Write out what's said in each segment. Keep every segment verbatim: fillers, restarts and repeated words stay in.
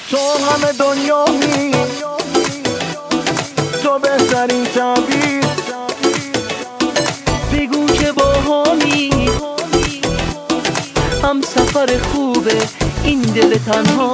تو همه دنیامی، تو بهترین تعبیر. بگو که باهامی، هم سفر خوبه این دل تنها.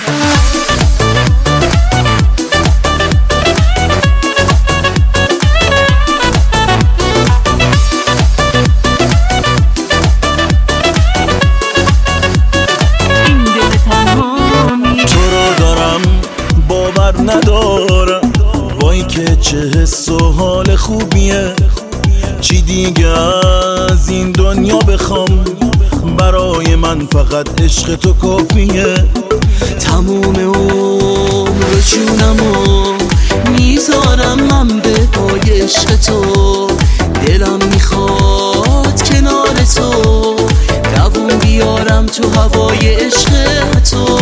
ندارم وای که چه حس و حال خوبیه، چی دیگه از این دنیا بخوام، برای من فقط عشق تو کافیه. تموم عمر جونمو میذارم من به پای عشق تو، دلم میخواد کنار تو دووم بیارم تو هوای عشق تو.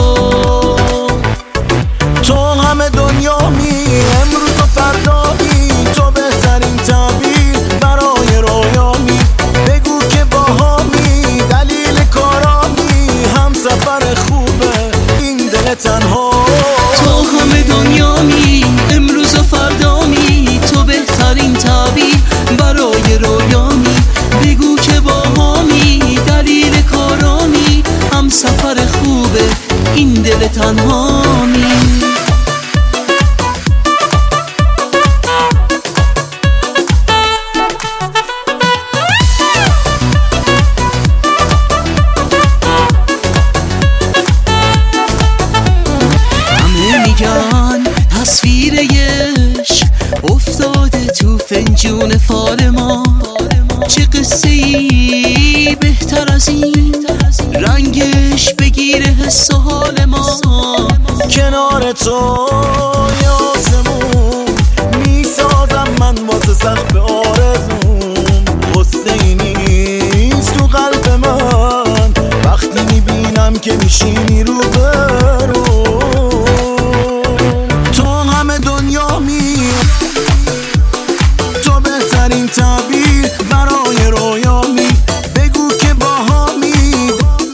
تو همه دنیامی، امروز و فردایی، تو بهترین تعبیر برای رویامی. بگو که باهامی، دلیل کارامی، هم سفر خوبه این دل تنها. تو همه دنیامی، امروز و فردامی، تو بهترین تعبیر برای رویامی. بگو که باهامی، دلیل کارامی، هم سفر خوبه این دل تنهامی. تصویر عشق افتاده تو فنجون فال ما، چه قصه ای بهتر از این رنگش بگیره حس و حال ما. کنار تو یاسمون میسازم من واسه سقف آرزوم، غصه ای نیست تو قلب من وقتی میبینم که میشینی رو برو. تعبیر برای رویامی، بگو که باهامی،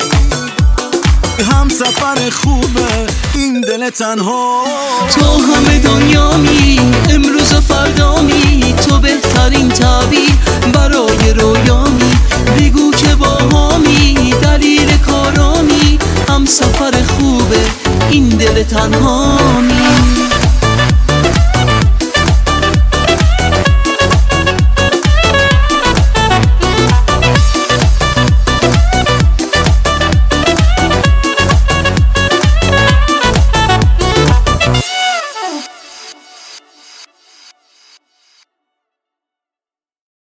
هم سفر خوبه این دل تنها. تو همه دنیامی، امروز و فردامی، تو بهترین تعبیر برای رویامی. بگو که باهامی، دلیل کارامی، هم سفر خوبه این دل تنهامی.